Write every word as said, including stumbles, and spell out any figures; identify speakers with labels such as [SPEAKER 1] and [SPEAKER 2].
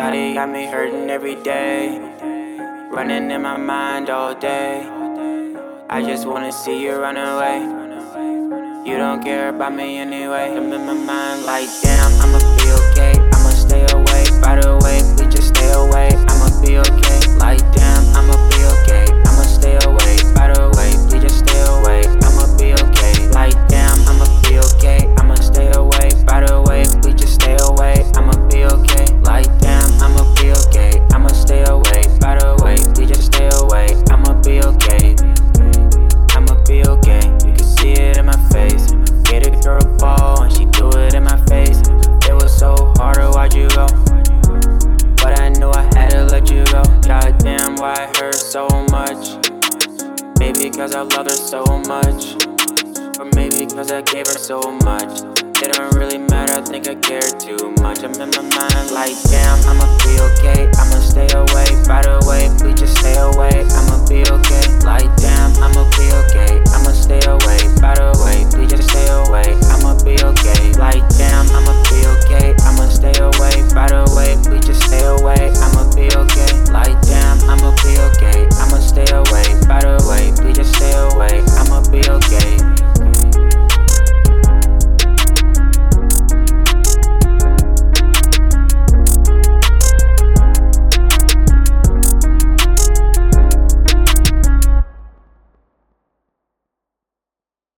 [SPEAKER 1] Shawty got me hurting every day, running in my mind all day. I just wanna see you run away. You don't care about me anyway. I'm in my mind like, damn, I'ma be okay. I'ma stay away. By the way, we just stay away. I'ma be okay. Like, damn, I'ma be okay. I'ma stay away. By the way, we just stay away. I'ma be okay. Like, damn, I'ma be okay. I'ma stay away. By the way, we just stay away. I'ma be okay. Like, damn, I'ma be okay. I'ma stay away. By the way, we just stay away. I'ma be okay. I'ma be okay. You can see it in my face. Get a girl fall and she do it in my face. It was so hard to watch you go, but I knew I had to let you go. Goddamn, why it hurt so much? Maybe cause I loved her so much, or maybe cause I gave her so much. It don't really matter, I think I cared too much. I'm in my mind like, damn, I'm a